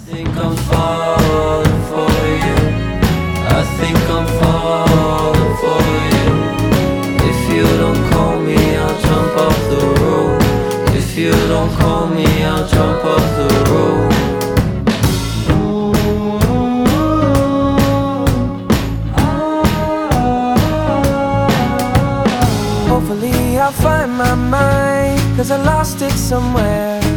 think I'm falling for you. I think I'm falling for you. If you don't call me, I'll jump off the roof. If you don't call me, I'll jump off the roof. Hopefully I'll find my mind, 'cause I lost it somewhere.